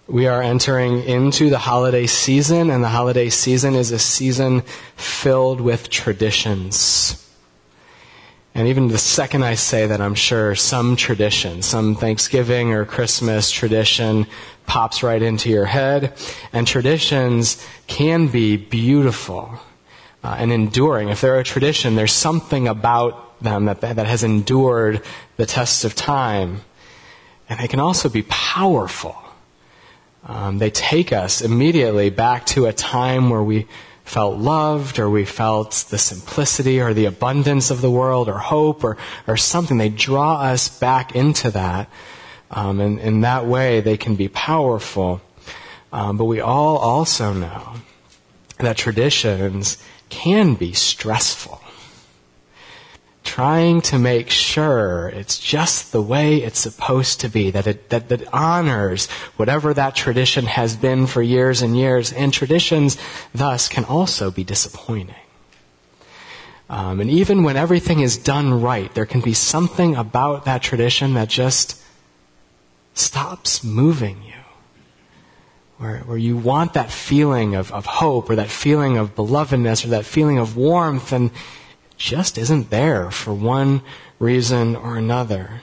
We are entering into the holiday season, and the holiday season is a season filled with traditions. And even the second I say that, I'm sure some tradition, some Thanksgiving or Christmas tradition pops right into your head. And traditions can be beautiful and enduring. If they're a tradition, there's something about them that has endured the test of time. And they can also be powerful. They take us immediately back to a time where we felt loved, or we felt the simplicity or the abundance of the world, or hope, or something. They draw us back into that. And in that way, they can be powerful. But we all also know that traditions can be stressful. Trying to make sure it's just the way it's supposed to be, that it honors whatever that tradition has been for years and years. And traditions, thus, can also be disappointing. And even when everything is done right, there can be something about that tradition that just stops moving you. Where you want that feeling of hope, or that feeling of belovedness, or that feeling of warmth, and just isn't there for one reason or another.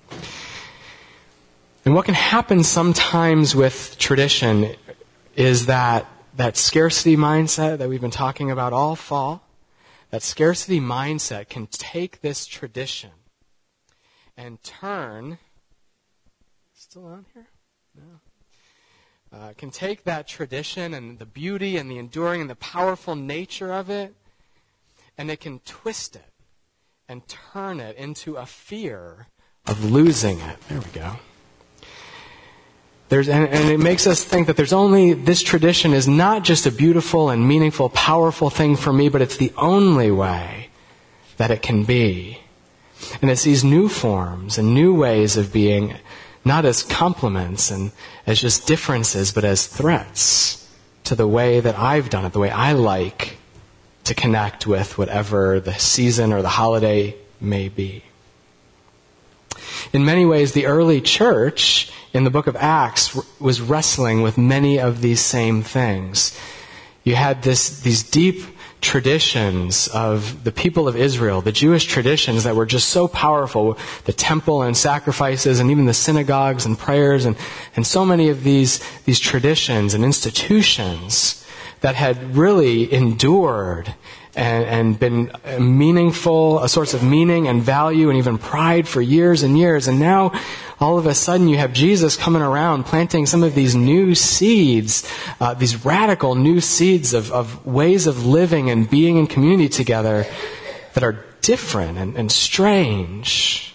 And what can happen sometimes with tradition is that scarcity mindset that we've been talking about all fall, that scarcity mindset can take this tradition and turn... Still on here? No. Can take that tradition and the beauty and the enduring and the powerful nature of it, and it can twist it and turn it into a fear of losing it. There we go. And it makes us think that this tradition is not just a beautiful and meaningful, powerful thing for me, but it's the only way that it can be. And it's these new forms and new ways of being, not as complements and as just differences, but as threats to the way that I've done it, the way I like to connect with whatever the season or the holiday may be. In many ways, the early church in the book of Acts was wrestling with many of these same things. You had these deep traditions of the people of Israel, the Jewish traditions that were just so powerful, the temple and sacrifices and even the synagogues and prayers and so many of these traditions and institutions that had really endured and been meaningful, a source of meaning and value and even pride for years and years. And now, all of a sudden, you have Jesus coming around, planting some of these new seeds, these radical new seeds of ways of living and being in community together that are different and strange.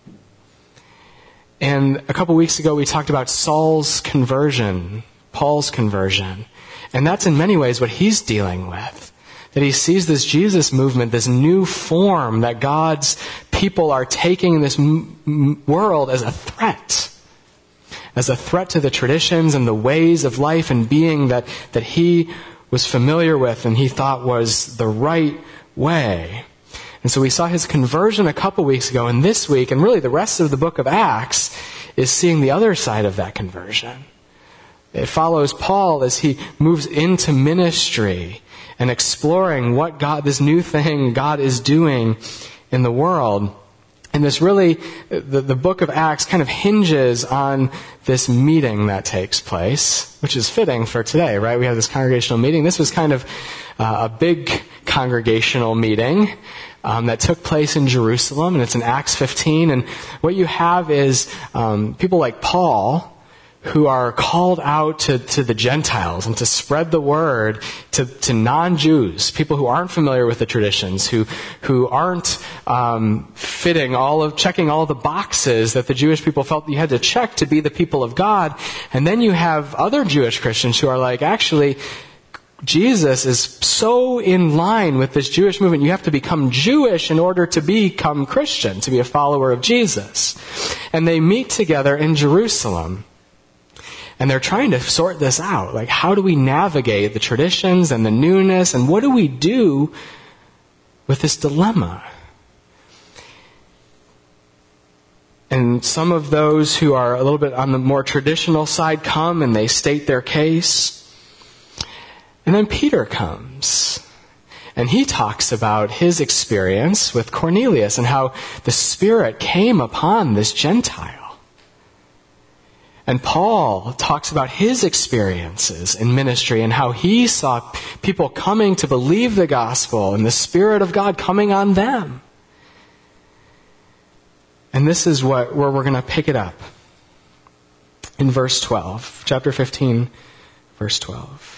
And a couple weeks ago, we talked about Paul's conversion. And that's in many ways what he's dealing with. That he sees this Jesus movement, this new form that God's people are taking in this world as a threat to the traditions and the ways of life and being that he was familiar with and he thought was the right way. And so we saw his conversion a couple weeks ago, and this week, and really the rest of the book of Acts, is seeing the other side of that conversion. It follows Paul as he moves into ministry and exploring what this new thing God is doing in the world. And this really, the book of Acts kind of hinges on this meeting that takes place, which is fitting for today, right? We have this congregational meeting. This was kind of a big congregational meeting that took place in Jerusalem, and it's in Acts 15. And what you have is people like Paul, who are called out to the Gentiles and to spread the word to non-Jews, people who aren't familiar with the traditions, who aren't checking all the boxes that the Jewish people felt you had to check to be the people of God. And then you have other Jewish Christians who are like, actually, Jesus is so in line with this Jewish movement. You have to become Jewish in order to become Christian, to be a follower of Jesus. And they meet together in Jerusalem. And they're trying to sort this out. Like, how do we navigate the traditions and the newness? And what do we do with this dilemma? And And some of those who are a little bit on the more traditional side come and they state their case. And then Peter comes. And he talks about his experience with Cornelius and how the Spirit came upon this Gentile. And Paul talks about his experiences in ministry and how he saw people coming to believe the gospel and the Spirit of God coming on them. And this is where we're going to pick it up. In verse 12, chapter 15, verse 12.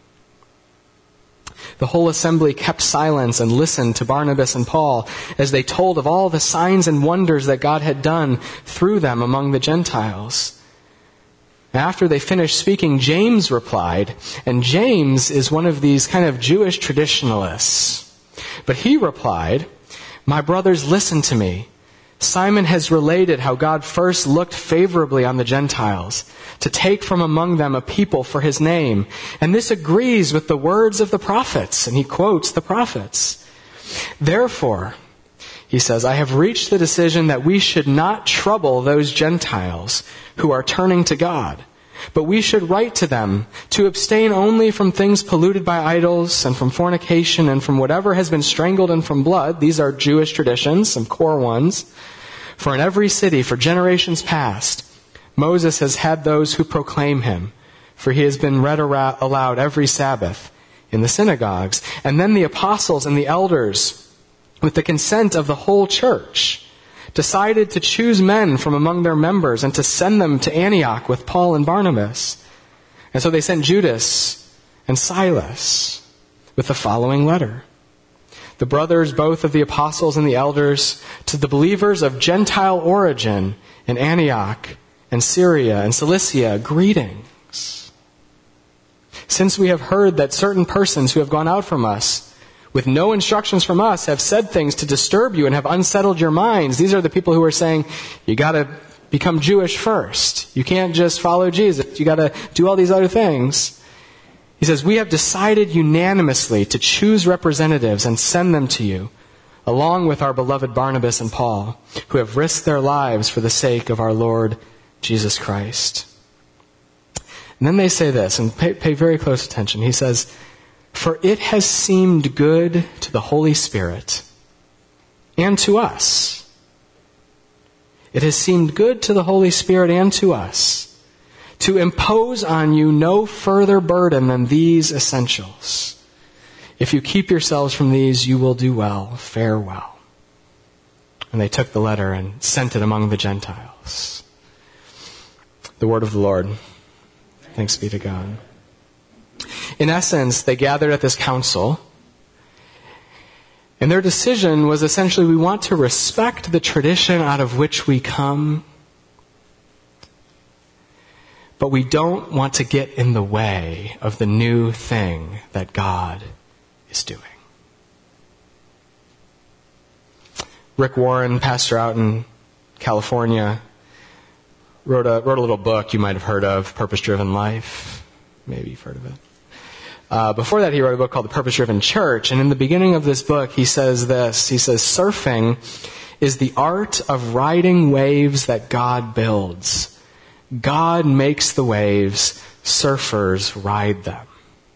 The whole assembly kept silence and listened to Barnabas and Paul as they told of all the signs and wonders that God had done through them among the Gentiles. After they finished speaking, James replied, and James is one of these kind of Jewish traditionalists. But he replied, "My brothers, listen to me. Simon has related how God first looked favorably on the Gentiles to take from among them a people for his name. And this agrees with the words of the prophets." And he quotes the prophets. "Therefore," he says, "I have reached the decision that we should not trouble those Gentiles who are turning to God, but we should write to them to abstain only from things polluted by idols and from fornication and from whatever has been strangled and from blood." These are Jewish traditions, some core ones. "For in every city for generations past, Moses has had those who proclaim him, for he has been read aloud every Sabbath in the synagogues. And then the apostles and the elders, with the consent of the whole church, decided to choose men from among their members and to send them to Antioch with Paul and Barnabas. And so they sent Judas and Silas with the following letter. The brothers, both of the apostles and the elders, to the believers of Gentile origin in Antioch and Syria and Cilicia, greetings. Since we have heard that certain persons who have gone out from us, with no instructions from us, have said things to disturb you and have unsettled your minds. These are the people who are saying, you got to become Jewish first. You can't just follow Jesus. You got to do all these other things. He says, we have decided unanimously to choose representatives and send them to you, along with our beloved Barnabas and Paul, who have risked their lives for the sake of our Lord Jesus Christ. And then they say this, and pay very close attention. He says, for it has seemed good to the Holy Spirit and to us. It has seemed good to the Holy Spirit and to us to impose on you no further burden than these essentials. If you keep yourselves from these, you will do well, fare well. And they took the letter and sent it among the Gentiles. The word of the Lord. Thanks be to God. In essence, they gathered at this council, and their decision was essentially, we want to respect the tradition out of which we come, but we don't want to get in the way of the new thing that God is doing. Rick Warren, pastor out in California, wrote a little book you might have heard of, Purpose Driven Life. Maybe you've heard of it. Before that, he wrote a book called The Purpose Driven Church. And in the beginning of this book, he says this. He says, surfing is the art of riding waves that God builds. God makes the waves, surfers ride them.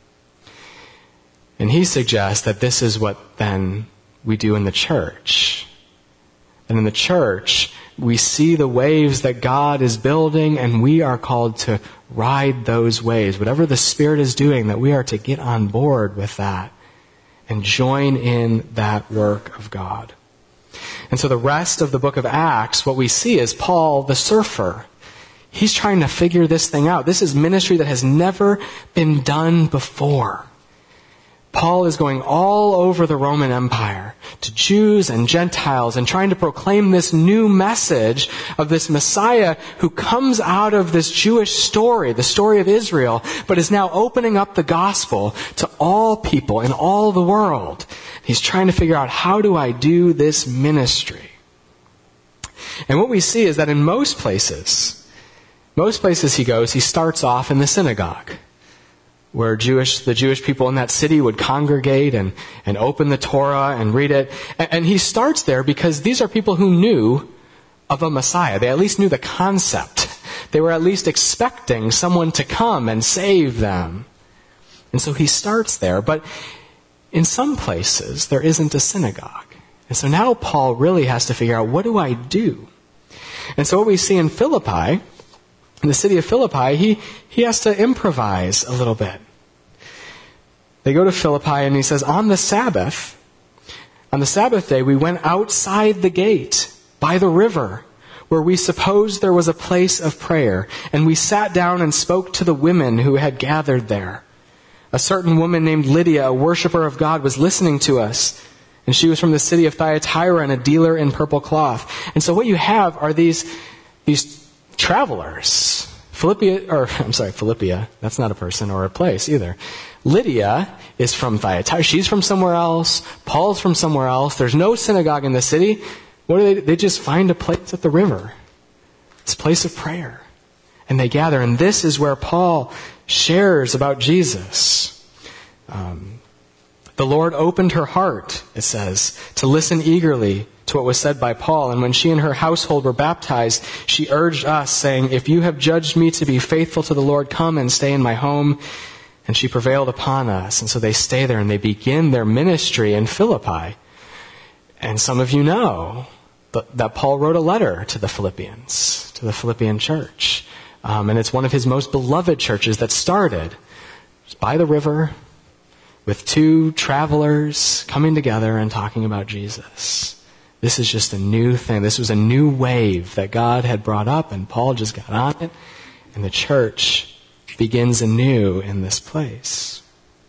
And he suggests that this is what then we do in the church. And in the church, we see the waves that God is building, and we are called to ride those waves. Whatever the Spirit is doing, that we are to get on board with that and join in that work of God. And so the rest of the book of Acts, what we see is Paul, the surfer. He's trying to figure this thing out. This is ministry that has never been done before. Paul is going all over the Roman Empire to Jews and Gentiles and trying to proclaim this new message of this Messiah who comes out of this Jewish story, the story of Israel, but is now opening up the gospel to all people in all the world. He's trying to figure out, how do I do this ministry? And what we see is that in most places he goes, he starts off in the synagogue, where the Jewish people in that city would congregate and open the Torah and read it. And he starts there because these are people who knew of a Messiah. They at least knew the concept. They were at least expecting someone to come and save them. And so he starts there. But in some places, there isn't a synagogue. And so now Paul really has to figure out, what do I do? And so what we see in Philippi, in the city of Philippi, he has to improvise a little bit. They go to Philippi and he says, on the Sabbath day, we went outside the gate by the river, where we supposed there was a place of prayer, and we sat down and spoke to the women who had gathered there. A certain woman named Lydia, a worshiper of God, was listening to us, and she was from the city of Thyatira and a dealer in purple cloth. And so what you have are these travelers. Philippia, that's not a person or a place either. Lydia is from Thyatira. She's from somewhere else. Paul's from somewhere else. There's no synagogue in the city. What do they just find a place at the river. It's a place of prayer. And they gather. And this is where Paul shares about Jesus. The Lord opened her heart, it says, to listen eagerly to what was said by Paul. And when she and her household were baptized, she urged us, saying, if you have judged me to be faithful to the Lord, come and stay in my home. And she prevailed upon us. And so they stay there and they begin their ministry in Philippi. And some of you know that Paul wrote a letter to the Philippians, to the Philippian church. And it's one of his most beloved churches that started by the river with two travelers coming together and talking about Jesus. This is just a new thing. This was a new wave that God had brought up, and Paul just got on it, and the church begins anew in this place.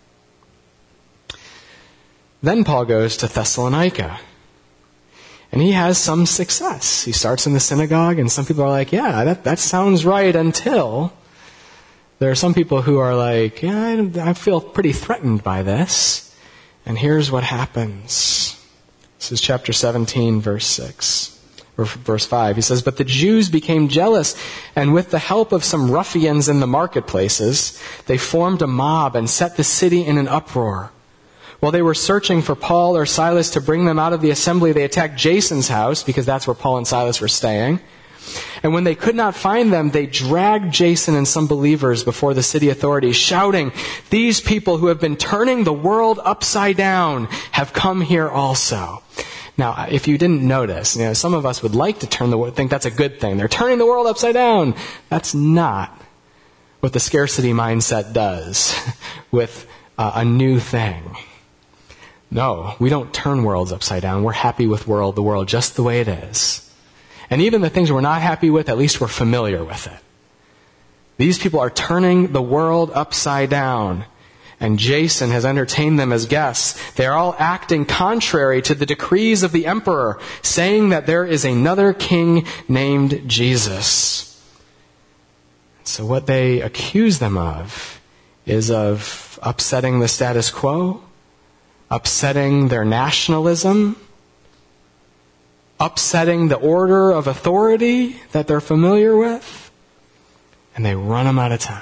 Then Paul goes to Thessalonica, and he has some success. He starts in the synagogue, and some people are like, yeah, that sounds right, until there are some people who are like, yeah, I feel pretty threatened by this. And here's what happens. This is chapter 17, verse 6, or verse 5. He says, but the Jews became jealous, and with the help of some ruffians in the marketplaces, they formed a mob and set the city in an uproar. While they were searching for Paul or Silas to bring them out of the assembly, they attacked Jason's house, because that's where Paul and Silas were staying. And when they could not find them, they dragged Jason and some believers before the city authorities, shouting, these people who have been turning the world upside down have come here also. Now, if you didn't notice, some of us would like to think that's a good thing. They're turning the world upside down. That's not what the scarcity mindset does with a new thing. No, we don't turn worlds upside down. We're happy with the world just the way it is. And even the things we're not happy with, at least we're familiar with it. These people are turning the world upside down. And Jason has entertained them as guests. They are all acting contrary to the decrees of the emperor, saying that there is another king named Jesus. So what they accuse them of is of upsetting the status quo, upsetting their nationalism, upsetting the order of authority that they're familiar with, and they run them out of town.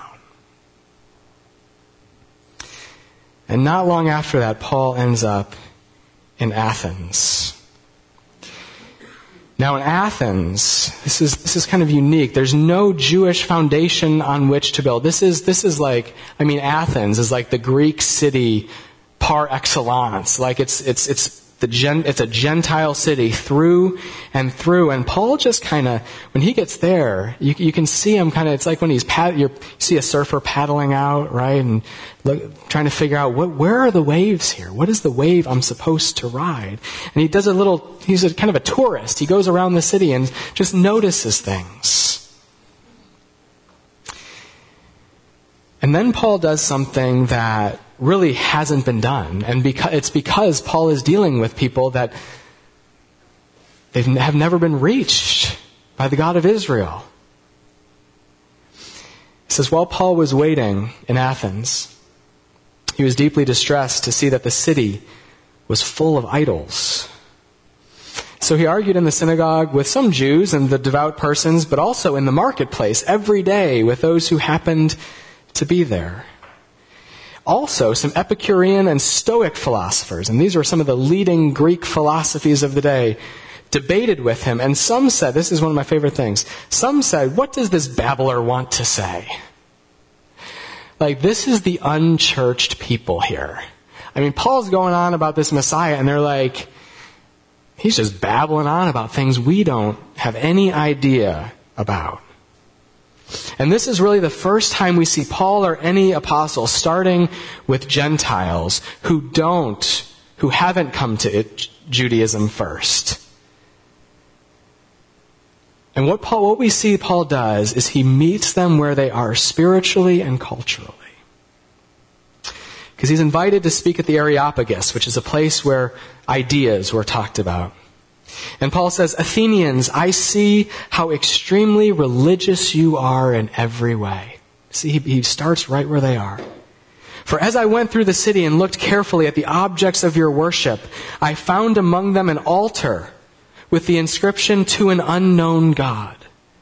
And not long after that, Paul ends up in Athens. Now in Athens, this is kind of unique. There's no Jewish foundation on which to build. This is like, Athens is like the Greek city par excellence. Like it's a Gentile city through and through. And Paul just kind of, when he gets there, you can see him kind of, it's like when you see a surfer paddling out, right? And trying to figure out, where are the waves here? What is the wave I'm supposed to ride? And he's a kind of a tourist. He goes around the city and just notices things. And then Paul does something that really hasn't been done. And it's because Paul is dealing with people that they have never been reached by the God of Israel. It says, while Paul was waiting in Athens, he was deeply distressed to see that the city was full of idols. So he argued in the synagogue with some Jews and the devout persons, but also in the marketplace every day with those who happened to be there. Also, some Epicurean and Stoic philosophers, and these were some of the leading Greek philosophies of the day, debated with him, and some said, this is one of my favorite things, some said, what does this babbler want to say? Like, this is the unchurched people here. I mean, Paul's going on about this Messiah, and they're like, he's just babbling on about things we don't have any idea about. And this is really the first time we see Paul or any apostle starting with Gentiles who haven't come to Judaism first. And what we see Paul does is he meets them where they are spiritually and culturally. Because he's invited to speak at the Areopagus, which is a place where ideas were talked about. And Paul says, Athenians, I see how extremely religious you are in every way. See, he starts right where they are. For as I went through the city and looked carefully at the objects of your worship, I found among them an altar with the inscription, to an unknown God.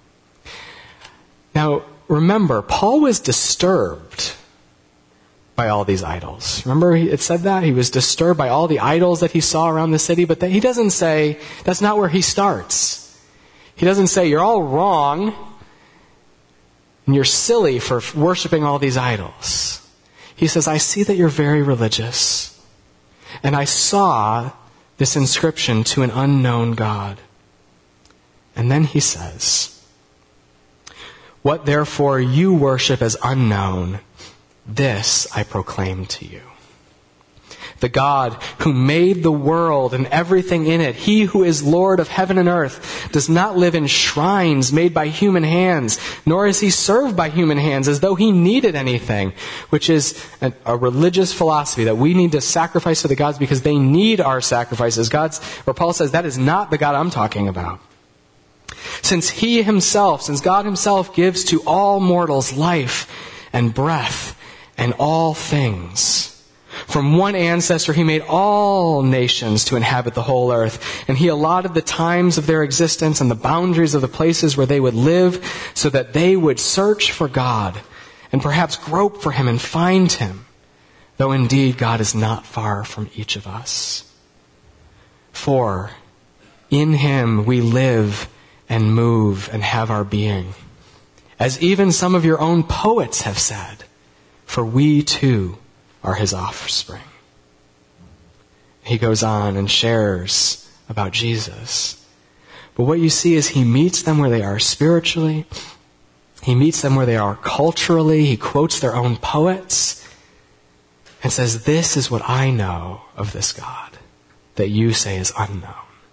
Now, remember, Paul was disturbed by all these idols. Remember it said that? He was disturbed by all the idols that he saw around the city, but he doesn't say, that's not where he starts. He doesn't say, you're all wrong, and you're silly for worshiping all these idols. He says, I see that you're very religious, and I saw this inscription, to an unknown God. And then he says, what therefore you worship as unknown, this I proclaim to you. The God who made the world and everything in it, he who is Lord of heaven and earth, does not live in shrines made by human hands, nor is he served by human hands as though he needed anything, which is a religious philosophy that we need to sacrifice to the gods because they need our sacrifices. Paul says that is not the God I'm talking about. Since God himself gives to all mortals life and breath and all things. From one ancestor he made all nations to inhabit the whole earth, and he allotted the times of their existence and the boundaries of the places where they would live, so that they would search for God and perhaps grope for him and find him, though indeed God is not far from each of us. For in him we live and move and have our being, as even some of your own poets have said, for we too are his offspring. He goes on and shares about Jesus. But what you see is he meets them where they are spiritually. He meets them where they are culturally. He quotes their own poets and says, this is what I know of this God that you say is unknown.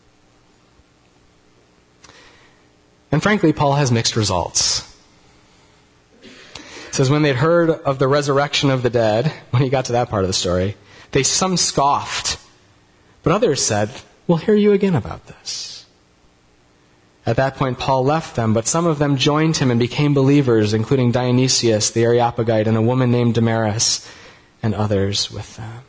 And frankly, Paul has mixed results. It says when they'd heard of the resurrection of the dead, when he got to that part of the story, some scoffed. But others said, we'll hear you again about this. At that point, Paul left them, but some of them joined him and became believers, including Dionysius, the Areopagite, and a woman named Damaris, and others with them.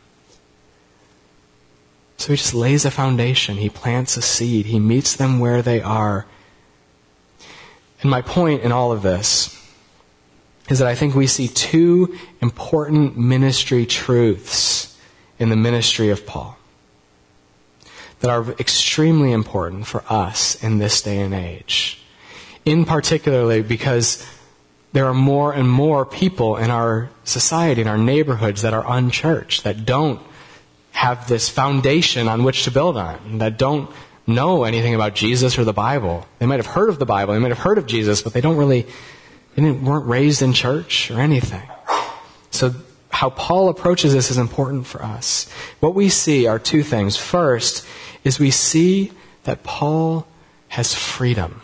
So he just lays a foundation. He plants a seed. He meets them where they are. And my point in all of this is that I think we see two important ministry truths in the ministry of Paul that are extremely important for us in this day and age. In particularly because there are more and more people in our society, in our neighborhoods, that are unchurched, that don't have this foundation on which to build on, that don't know anything about Jesus or the Bible. They might have heard of the Bible, they might have heard of Jesus, but they weren't raised in church or anything. So how Paul approaches this is important for us. What we see are two things. First is we see that Paul has freedom.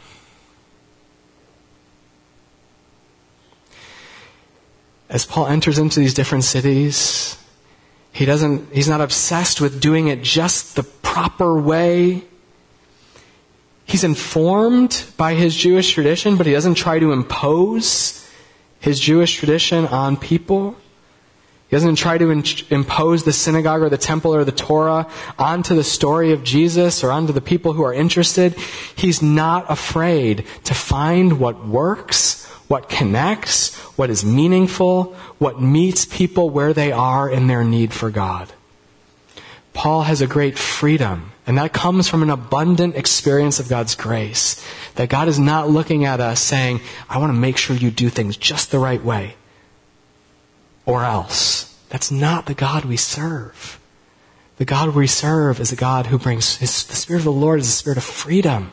As Paul enters into these different cities, he's not obsessed with doing it just the proper way. He's informed by his Jewish tradition, but he doesn't try to impose his Jewish tradition on people. He doesn't try to impose the synagogue or the temple or the Torah onto the story of Jesus or onto the people who are interested. He's not afraid to find what works, what connects, what is meaningful, what meets people where they are in their need for God. Paul has a great freedom, and that comes from an abundant experience of God's grace. That God is not looking at us saying, I want to make sure you do things just the right way, or else. That's not the God we serve. The God we serve is a God who brings, the Spirit of the Lord is a spirit of freedom.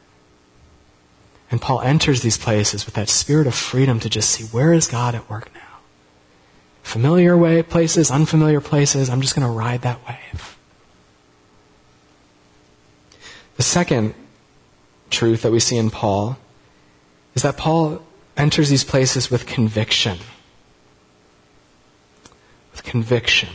And Paul enters these places with that spirit of freedom to just see, where is God at work now? Familiar way places, unfamiliar places, I'm just going to ride that wave. The second truth that we see in Paul is that Paul enters these places with conviction. With conviction.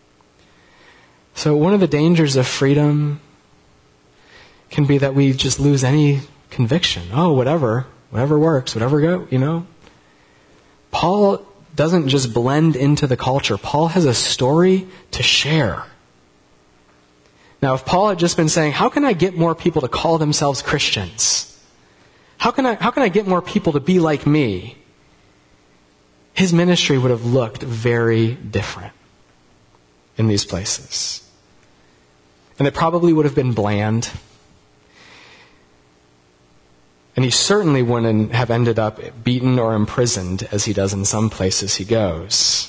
So one of the dangers of freedom can be that we just lose any conviction. Oh, whatever works, whatever go. Paul doesn't just blend into the culture. Paul has a story to share. Now, if Paul had just been saying, how can I get more people to call themselves Christians? How can I get more people to be like me? His ministry would have looked very different in these places. And it probably would have been bland. And he certainly wouldn't have ended up beaten or imprisoned as he does in some places he goes.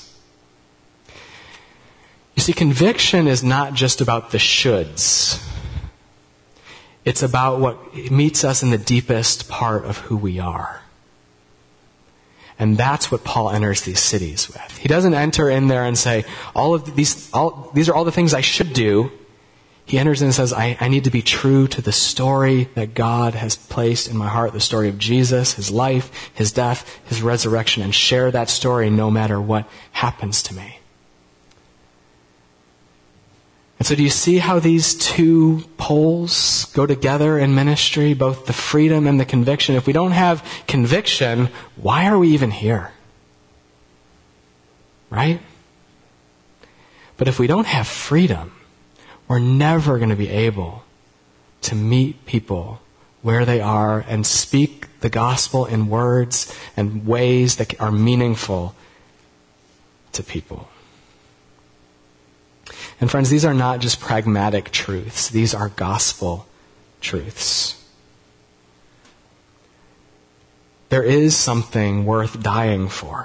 You see, conviction is not just about the shoulds. It's about what meets us in the deepest part of who we are. And that's what Paul enters these cities with. He doesn't enter in there and say, these are all the things I should do. He enters in and says, I need to be true to the story that God has placed in my heart, the story of Jesus, his life, his death, his resurrection, and share that story no matter what happens to me. And so do you see how these two poles go together in ministry, both the freedom and the conviction? If we don't have conviction, why are we even here? Right? But if we don't have freedom, we're never going to be able to meet people where they are and speak the gospel in words and ways that are meaningful to people. And friends, these are not just pragmatic truths. These are gospel truths. There is something worth dying for.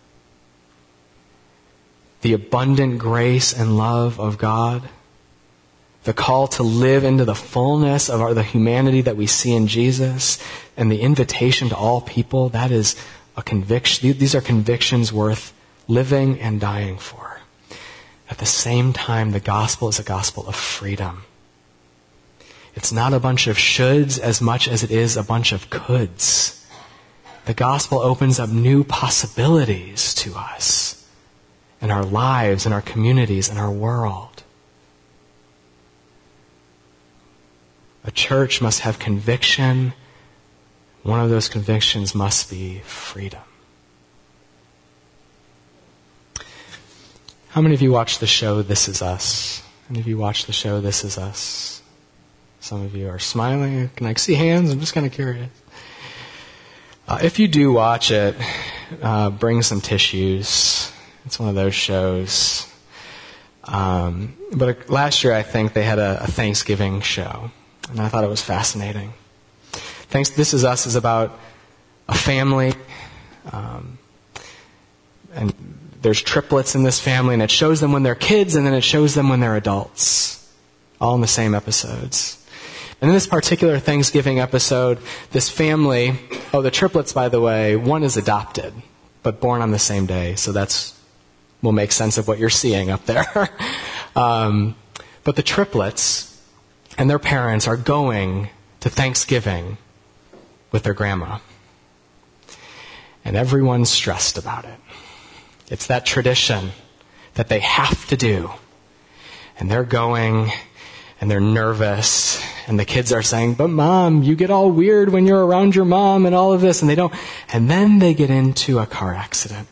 The abundant grace and love of God. The call to live into the fullness of the humanity that we see in Jesus. And the invitation to all people. That is a conviction. These are convictions worth living and dying for. At the same time, the gospel is a gospel of freedom. It's not a bunch of shoulds as much as it is a bunch of coulds. The gospel opens up new possibilities to us in our lives, in our communities, in our world. A church must have conviction. One of those convictions must be freedom. How many of you watch the show This Is Us? Any of you watch the show This Is Us? Some of you are smiling. Can I see hands? I'm just kind of curious. If you do watch it, bring some tissues. It's one of those shows. But last year, I think, they had a Thanksgiving show. And I thought it was fascinating. This Is Us is about a family. And there's triplets in this family, and it shows them when they're kids, and then it shows them when they're adults. All in the same episodes. And in this particular Thanksgiving episode, this family, the triplets, by the way, one is adopted, but born on the same day. So will make sense of what you're seeing up there. But the triplets and their parents are going to Thanksgiving with their grandma. And everyone's stressed about it. It's that tradition that they have to do. And they're going, and they're nervous, and the kids are saying, but Mom, you get all weird when you're around your mom and all of this, and they don't. And then they get into a car accident.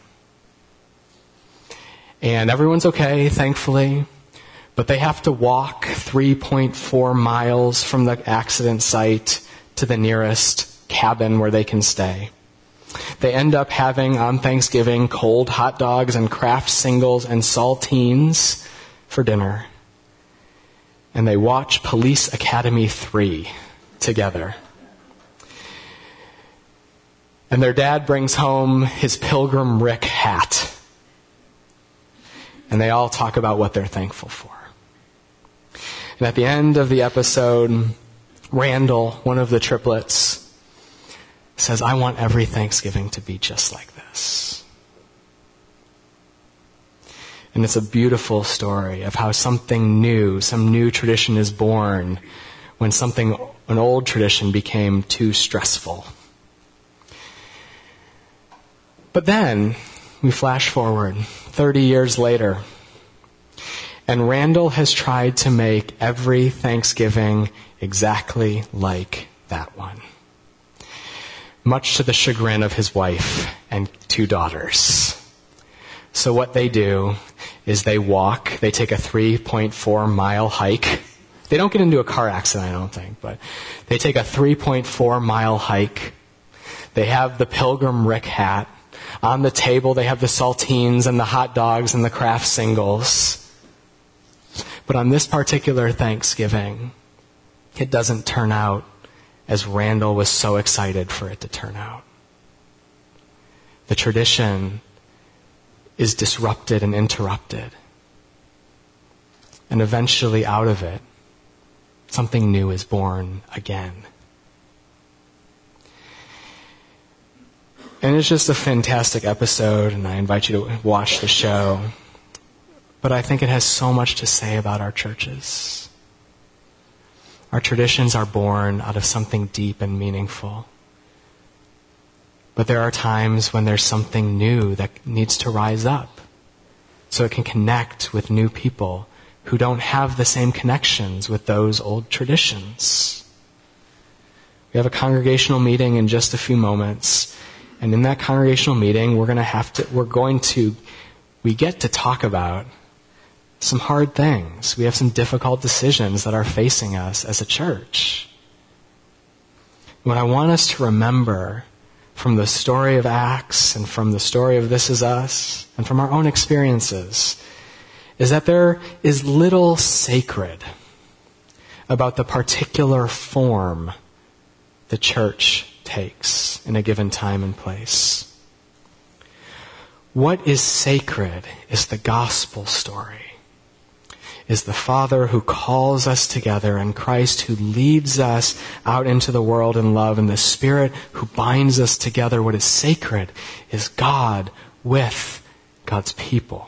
And everyone's okay, thankfully, but they have to walk 3.4 miles from the accident site to the nearest cabin where they can stay. They end up having, on Thanksgiving, cold hot dogs and Kraft singles and saltines for dinner. and they watch Police Academy 3 together. And their dad brings home his Pilgrim Rick hat. And they all talk about what they're thankful for. And at the end of the episode, Randall, one of the triplets, says, I want every Thanksgiving to be just like this. And it's a beautiful story of how something new, some new tradition is born when an old tradition became too stressful. But then we flash forward 30 years later, and Randall has tried to make every Thanksgiving exactly like that one, much to the chagrin of his wife and 2 daughters. So what they do is they take a 3.4-mile hike. They don't get into a car accident, I don't think, but they take a 3.4-mile hike. They have the Pilgrim Rick hat. On the table, they have the saltines and the hot dogs and the Kraft singles. But on this particular Thanksgiving, it doesn't turn out as Randall was so excited for it to turn out. The tradition is disrupted and interrupted. And eventually out of it, something new is born again. And it's just a fantastic episode, and I invite you to watch the show. But I think it has so much to say about our churches. Our traditions are born out of something deep and meaningful. But there are times when there's something new that needs to rise up so it can connect with new people who don't have the same connections with those old traditions. We have a congregational meeting in just a few moments. And in that congregational meeting, we get to talk about some hard things. We have some difficult decisions that are facing us as a church. What I want us to remember from the story of Acts and from the story of This Is Us and from our own experiences is that there is little sacred about the particular form the church takes in a given time and place. What is sacred is the gospel story, is the Father who calls us together and Christ who leads us out into the world in love and the Spirit who binds us together. What is sacred is God with God's people.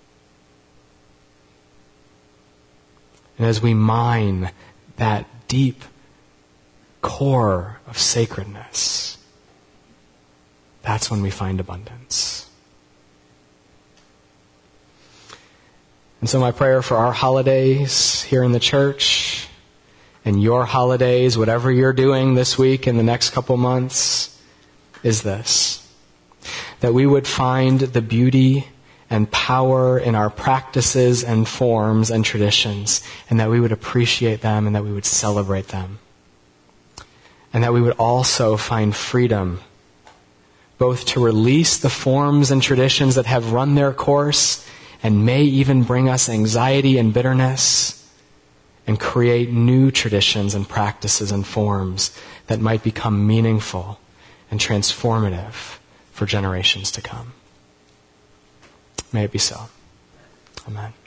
And as we mine that deep core of sacredness, that's when we find abundance. And so my prayer for our holidays here in the church and your holidays, whatever you're doing this week and the next couple months, is this: that we would find the beauty and power in our practices and forms and traditions, and that we would appreciate them and that we would celebrate them. And that we would also find freedom, both to release the forms and traditions that have run their course and may even bring us anxiety and bitterness, and create new traditions and practices and forms that might become meaningful and transformative for generations to come. May it be so. Amen.